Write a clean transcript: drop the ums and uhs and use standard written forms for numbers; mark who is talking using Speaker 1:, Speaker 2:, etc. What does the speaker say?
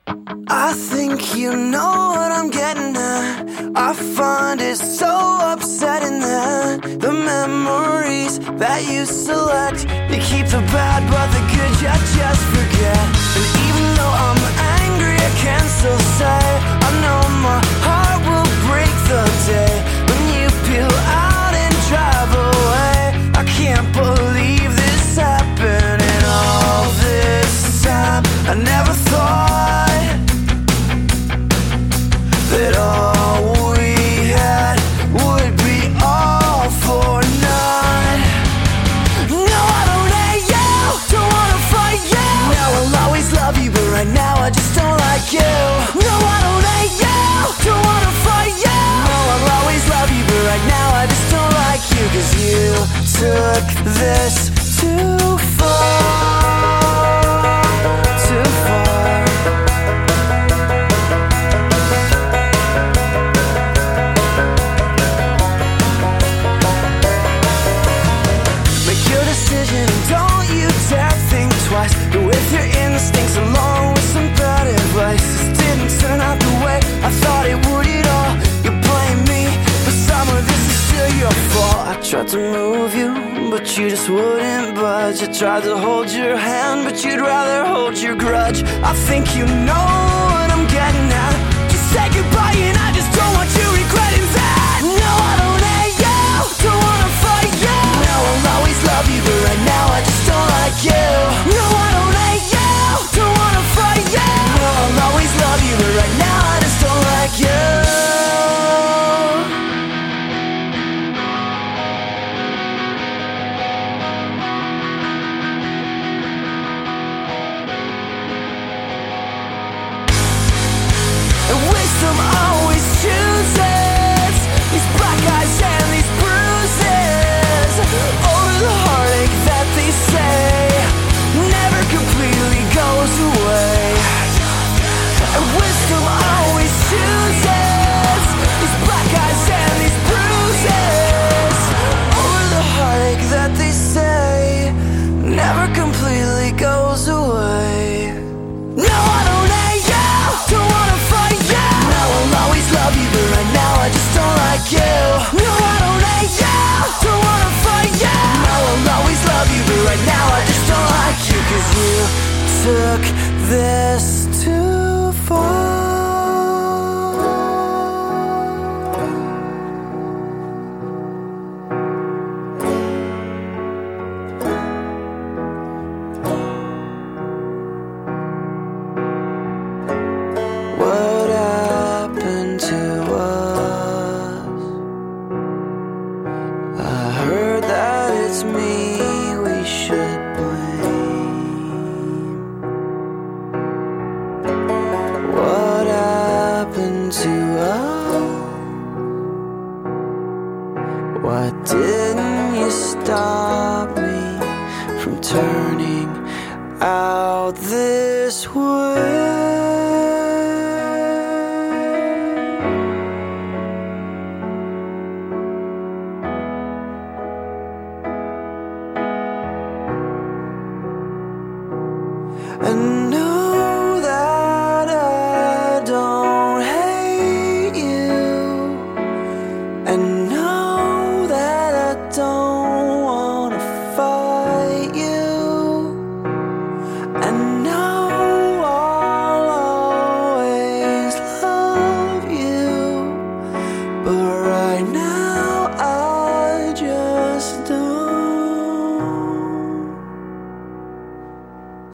Speaker 1: I think you know what I'm getting at. I find it so upsetting that the memories that you select, you keep the bad but the good you just forget. And even though I'm angry, I can still say I know my heart will break the day when you peel out and drive away. I can't believe this happening all this time. I never thought that all we had would be all for naught. No, I don't hate you, don't wanna fight you. No, I'll always love you, but right now I just don't like you. No, I don't hate you, don't wanna fight you. No, I'll always love you, but right now I just don't like you. 'Cause you took this too far, too far. Don't you dare think twice. Go with your instincts along with some bad advice. This didn't turn out the way I thought it would at all. You blame me, but some of this is still your fault. I tried to move you, but you just wouldn't budge. I tried to hold your hand, but you'd rather hold your grudge. I think you know what I'm getting at. Just say goodbye and I just don't want you regretting that. No, I don't hate you, don't wanna fight you. No, I'll always love you, but right now I just don't like you. No, I don't hate you, don't wanna fight you. No, I'll always love you, but right now I just don't like you. And wisdom always chooses these black eyes and these bruises over the heartache that they say never completely goes away. And wisdom always chooses these black eyes and these bruises over the heartache that they say never completely goes away. No, I don't hate you, don't wanna fight you. No, I'll always love you, but right now I just don't like you. No, I don't hate you, don't wanna fight you. No, I'll always love you, but right now I just don't like you. 'Cause you took this too far. What happened to us? I heard that it's me we should blame. What happened to us? Why didn't you stop me from turning out this way?